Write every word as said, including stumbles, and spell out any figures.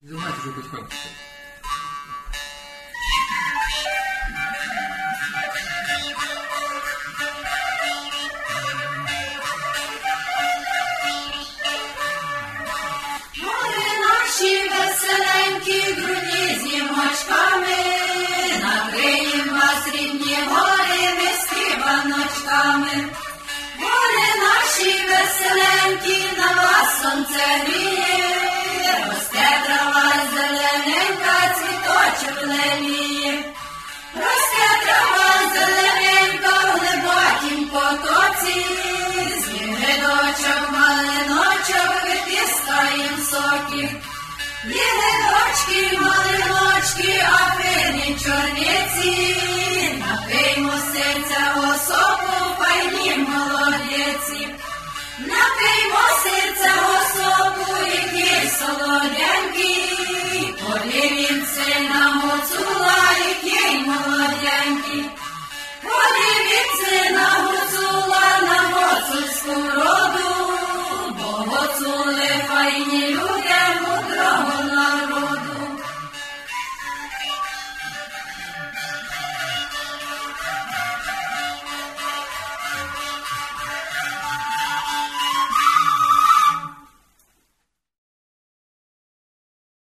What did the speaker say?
Знімайте вже потихоньку. Гори наші веселенькі, грудні з дімочками, накриєм вас, рідні гори, ми скибаночками. Гори наші веселенькі, на вас сонце гріє, росте трава зелененька, цвіточок леліє. Росте трава зелененька в глибокім потоці, з гридочок, малиночок, витискаєм соки. Є гридочки, малиночки, а пирні чорниці, напиймо серця осоку, файні молодеці. Напиймо серця осоку, які солоденькі,